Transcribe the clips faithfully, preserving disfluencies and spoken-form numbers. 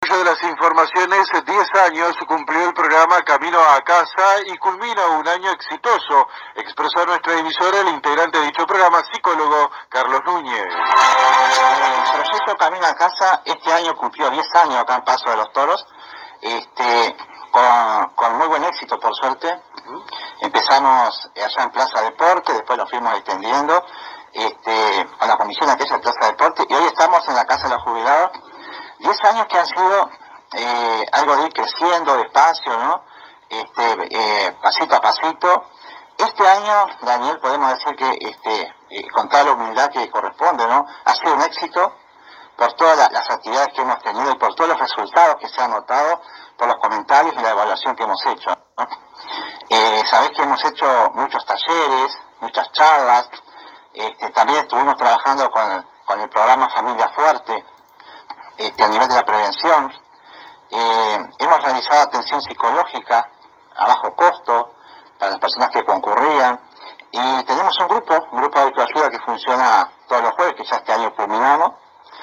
desarrollo de las informaciones, diez años cumplió el programa Camino a Casa y culmina un año exitoso, expresó a nuestra emisora el integrante de dicho programa, psicólogo Carlos Núñez. El proyecto Camino a Casa este año cumplió diez años acá en Paso de los Toros, este, con, con muy buen éxito, por suerte. Uh-huh. Empezamos allá en Plaza Deporte, después lo fuimos extendiendo este, con la comisión aquella de Plaza Deporte, y hoy estamos en la Casa de los Jubilados. Diez años que han sido eh, algo de ir creciendo despacio, ¿no? Este, eh, pasito a pasito. Este año, Daniel, podemos decir que este, eh, con toda la humildad que corresponde, ¿no? Ha sido un éxito por todas la, las actividades que hemos tenido y por todos los resultados que se han notado, por los comentarios y la evaluación que hemos hecho, ¿no? Eh, sabés que hemos hecho muchos talleres, muchas charlas, este, también estuvimos trabajando con, con el programa Familia Fuerte, este, a nivel de la prevención. Eh, hemos realizado atención psicológica a bajo costo para las personas que concurrían, y tenemos un grupo, un grupo de autoayuda que funciona todos los jueves, que ya este año culminamos.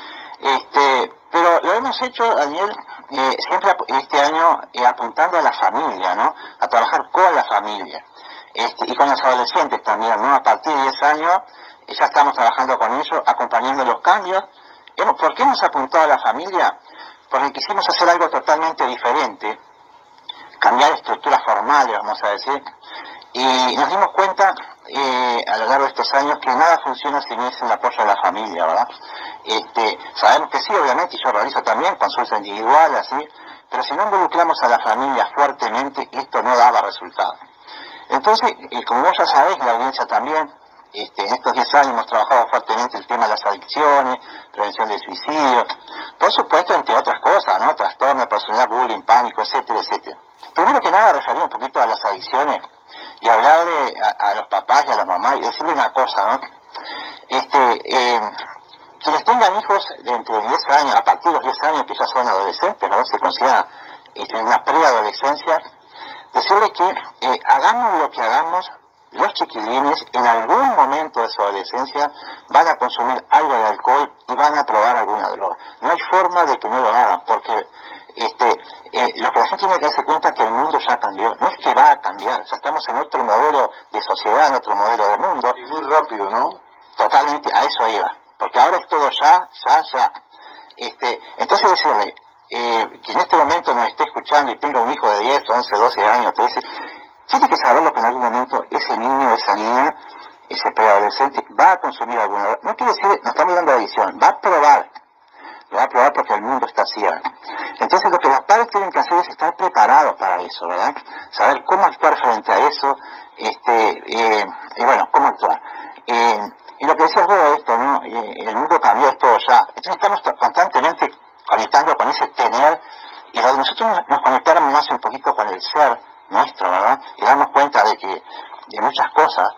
Este, pero lo hemos hecho, Daniel, eh, siempre este año eh, apuntando a la familia, ¿no? A trabajar con la familia. Este, y con los adolescentes también, ¿no? A partir de diez años eh, ya estamos trabajando con ellos, acompañando los cambios. Hemos, ¿Por qué hemos apuntado a la familia? Porque quisimos hacer algo totalmente diferente, cambiar estructuras formales, vamos a decir, y nos dimos cuenta eh, a lo largo de estos años que nada funciona si no es el apoyo de la familia, ¿verdad? Este, sabemos que sí, obviamente, y yo realizo también consultas individuales, así, pero si no involucramos a la familia fuertemente, esto no daba resultado. Entonces, eh, como vos ya sabés, la audiencia también, este, en estos diez años hemos trabajado fuertemente el tema de las adicciones, prevención del suicidio, por supuesto, entre otras cosas, ¿no? Trastorno de personalidad, bullying, pánico, etcétera, etcétera. Primero que nada, referir un poquito a las adicciones y hablarle a, a los papás y a las mamás y decirle una cosa, ¿no? Este, eh, quienes tengan hijos de entre diez años, a partir de los diez años, que ya son adolescentes, ¿no? Se considera este, una preadolescencia, decirle que eh, hagamos lo que hagamos, los chiquilines en algún momento de su adolescencia van a consumir algo de alcohol y van a probar alguna droga. No hay forma de que no lo hagan, porque este, eh, lo que la gente tiene que darse cuenta es que el mundo ya cambió. No es que va a cambiar, ya estamos en otro modelo de sociedad, en otro modelo de mundo. Y muy rápido, ¿no? Totalmente, a eso iba. Porque ahora es todo ya, ya, ya. Este, entonces decirle, eh, que en este momento nos esté escuchando y tenga un hijo de diez, once, doce años, trece, tiene que saberlo que en algún momento ese niño o esa niña, ese preadolescente, va a consumir alguna droga. No quiere decir, no estamos dando adicción, va a probar. Lo va a probar porque el mundo está así. Entonces lo que los padres tienen que hacer es estar preparados para eso, ¿verdad? Saber cómo actuar frente a eso, este, eh, y bueno, cómo actuar. Eh, y lo que decías vos de esto, ¿no? Eh, el mundo cambió, es todo ya. Entonces estamos constantemente conectando con ese tener, y donde nosotros nos conectáramos más un poquito con el ser nuestro, ¿verdad? Y darnos cuenta de que, de muchas cosas.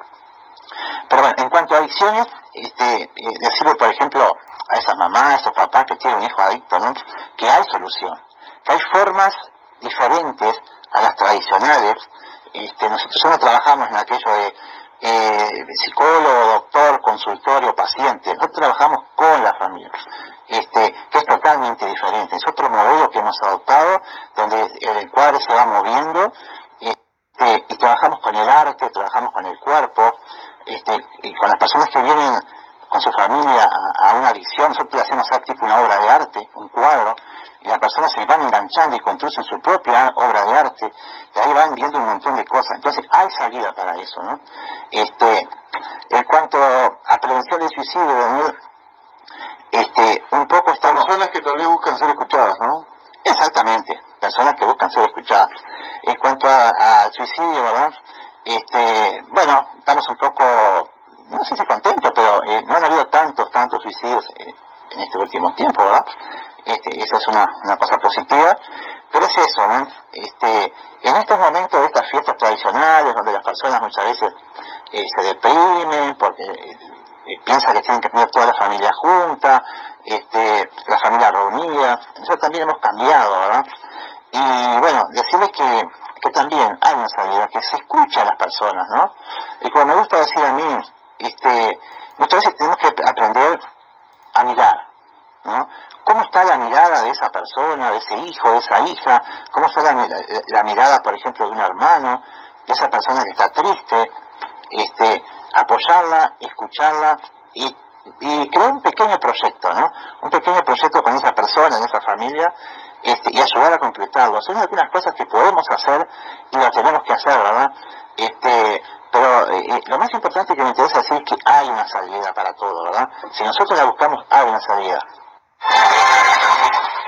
Pero bueno, en cuanto a adicciones, este, eh, decirle, por ejemplo, a esas mamás, a esos papás que tienen un hijo adicto, ¿no? Que hay solución, que hay formas diferentes a las tradicionales. Este, nosotros no trabajamos en aquello de eh, psicólogo, doctor, consultorio, paciente. Nosotros trabajamos con la familia, este, que es totalmente diferente. Es otro modelo que hemos adoptado, donde el cuadro se va moviendo, este, y trabajamos con el arte, trabajamos con el cuerpo, este, y con las personas que vienen con su familia a, a una adicción. Nosotros le hacemos tipo una obra de arte, un cuadro, y las personas se van enganchando y construyen su propia obra de arte, y ahí van viendo un montón de cosas. Entonces hay salida para eso, ¿no? Este, en cuanto a prevención del suicidio, Daniel, este, un poco estamos... Personas que también buscan ser escuchadas, ¿no? Exactamente, personas que buscan ser escuchadas. En cuanto al suicidio, ¿verdad? Este, bueno, estamos un poco, no sé si contentos, pero eh, no han habido tantos, tantos suicidios eh, en este último tiempo, ¿verdad? Este, esa es una, una cosa positiva, pero es eso, ¿no? Este, en estos momentos de estas fiestas tradicionales, donde las personas muchas veces eh, se deprimen porque eh, piensan que tienen que tener toda la familia junta, este, la familia reunida, nosotros también hemos cambiado, ¿verdad? Y bueno, decirles que, que también hay una salida, que se escucha a las personas, ¿no? Y como me gusta decir a mí, este, muchas veces tenemos que aprender a mirar, ¿no? ¿Cómo está la mirada de esa persona, de ese hijo, de esa hija? ¿Cómo está la, la, la mirada, por ejemplo, de un hermano, de esa persona que está triste? Este, apoyarla, escucharla y, y crear un pequeño proyecto, ¿no? Un pequeño proyecto con esa persona, en esa familia, este, y ayudar a completarlo. Son algunas cosas que podemos hacer y las tenemos que hacer, ¿verdad? Este, pero eh, lo más importante que me interesa decir es que hay una salida para todo, ¿verdad? Si nosotros la buscamos, hay una salida.